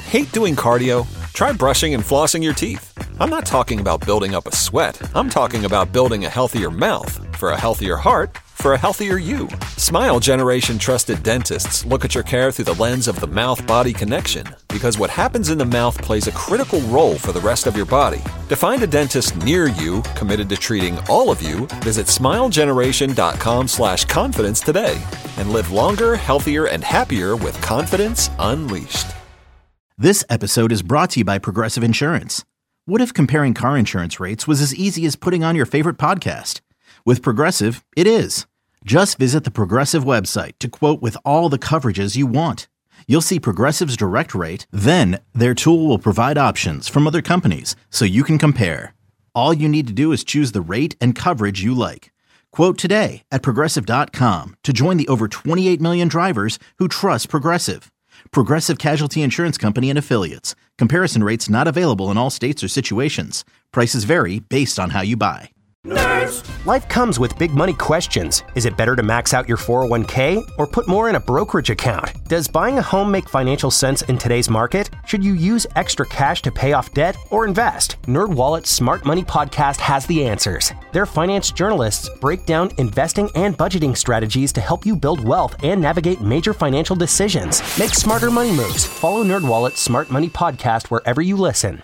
Hate doing cardio? Try brushing and flossing your teeth. I'm not talking about building up a sweat. I'm talking about building a healthier mouth for a healthier heart for a healthier you. Smile Generation trusted dentists look at your care through the lens of the mouth-body connection, because what happens in the mouth plays a critical role for the rest of your body. To find a dentist near you committed to treating all of you, visit smilegeneration.com/confidence today and live longer, healthier, and happier with confidence unleashed. This episode is brought to you by Progressive Insurance. What if comparing car insurance rates was as easy as putting on your favorite podcast? With Progressive, it is. Just visit the Progressive website to quote with all the coverages you want. You'll see Progressive's direct rate, then their tool will provide options from other companies so you can compare. All you need to do is choose the rate and coverage you like. Quote today at Progressive.com to join the over 28 million drivers who trust Progressive. Progressive Casualty Insurance Company and Affiliates. Comparison rates not available in all states or situations. Prices vary based on how you buy. Nerds! Life comes with big money questions. Is it better to max out your 401k or put more in a brokerage account? Does buying a home make financial sense in today's market? Should you use extra cash to pay off debt or invest? NerdWallet's Smart Money Podcast has the answers. Their finance journalists break down investing and budgeting strategies to help you build wealth and navigate major financial decisions. Make smarter money moves. Follow NerdWallet's Smart Money Podcast wherever you listen.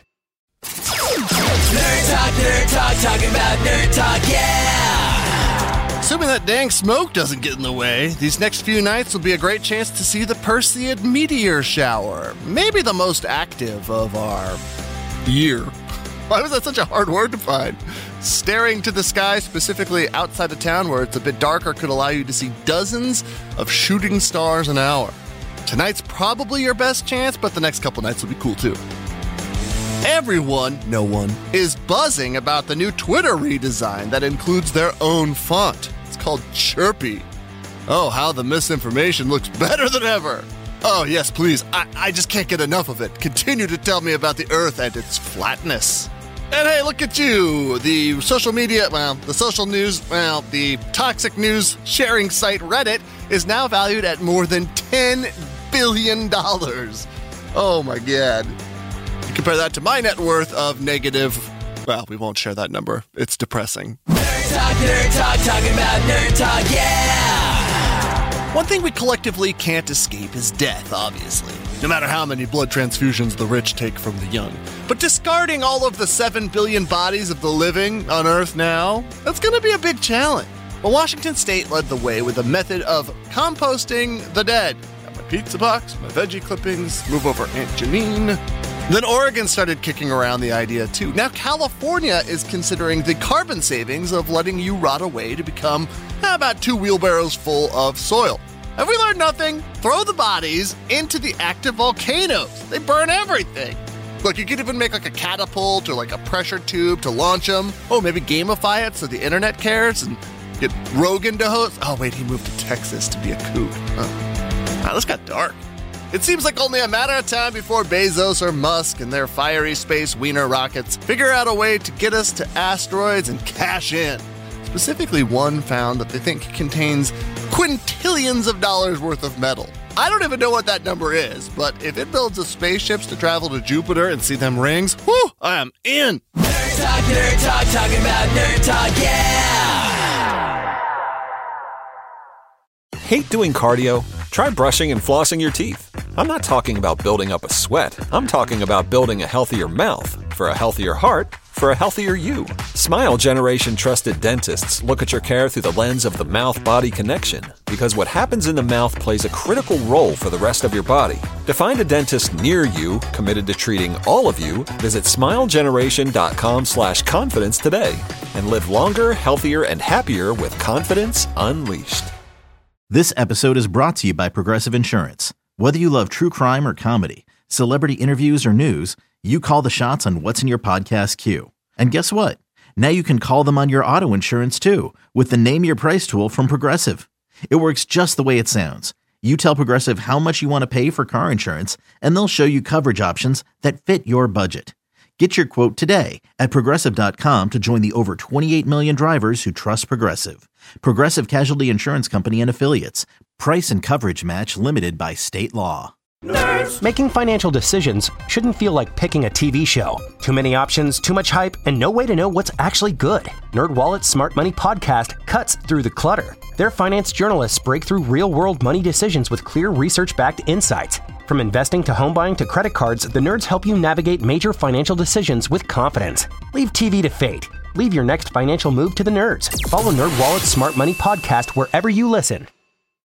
Nerd Talk, talking about Nerd Talk, yeah! Assuming that dang smoke doesn't get in the way, these next few nights will be a great chance to see the Perseid meteor shower. Maybe the most active of our year. Why was that such a hard word to find? Staring to the sky, specifically outside of town where it's a bit darker, could allow you to see dozens of shooting stars an hour. Tonight's probably your best chance, but the next couple nights will be cool too. No one, is buzzing about the new Twitter redesign that includes their own font. It's called Chirpy. Oh, how the misinformation looks better than ever. Oh, yes, please. I just can't get enough of it. Continue to tell me about the Earth and its flatness. And hey, look at you. The social media, the social news, the toxic news sharing site Reddit is now valued at more than $10 billion. Oh, my God. Compare that to my net worth of negative. Well, we won't share that number. It's depressing. Nerd Talk, talking about Nerd Talk, yeah! One thing we collectively can't escape is death, obviously. No matter how many blood transfusions the rich take from the young. But discarding all of the 7 billion bodies of the living on Earth now, that's going to be a big challenge. Well, Washington State led the way with a method of composting the dead. Got my pizza box, my veggie clippings, move over Aunt Janine. Then Oregon started kicking around the idea too. Now California is considering the carbon savings of letting you rot away to become about 2 wheelbarrows full of soil. Have we learned nothing? Throw the bodies into the active volcanoes. They burn everything. Look, you could even make like a catapult or like a pressure tube to launch them. Oh, maybe gamify it so the internet cares and get Rogan to host. Oh, wait, he moved to Texas to be a kook. Oh. Wow, this got dark. It seems like only a matter of time before Bezos or Musk and their fiery space wiener rockets figure out a way to get us to asteroids and cash in. Specifically, one found that they think contains quintillions of dollars worth of metal. I don't even know what that number is, but if it builds us spaceships to travel to Jupiter and see them rings, whew, I am in. Nerd Talk, talking about Nerd Talk, yeah! Hate doing cardio? Try brushing and flossing your teeth. I'm not talking about building up a sweat. I'm talking about building a healthier mouth for a healthier heart for a healthier you. Smile Generation trusted dentists look at your care through the lens of the mouth-body connection, because what happens in the mouth plays a critical role for the rest of your body. To find a dentist near you committed to treating all of you, visit smilegeneration.com/confidence today and live longer, healthier, and happier with confidence unleashed. This episode is brought to you by Progressive Insurance. Whether you love true crime or comedy, celebrity interviews or news, you call the shots on what's in your podcast queue. And guess what? Now you can call them on your auto insurance too with the Name Your Price tool from Progressive. It works just the way it sounds. You tell Progressive how much you want to pay for car insurance, and they'll show you coverage options that fit your budget. Get your quote today at Progressive.com to join the over 28 million drivers who trust Progressive. Progressive Casualty Insurance Company and Affiliates. Price and coverage match limited by state law. Making financial decisions shouldn't feel like picking a TV show. Too many options, too much hype, and no way to know what's actually good. NerdWallet's Smart Money Podcast cuts through the clutter. Their finance journalists break through real-world money decisions with clear research-backed insights. From investing to home buying to credit cards, the nerds help you navigate major financial decisions with confidence. Leave TV to fate. Leave your next financial move to the nerds. Follow NerdWallet's Smart Money Podcast wherever you listen.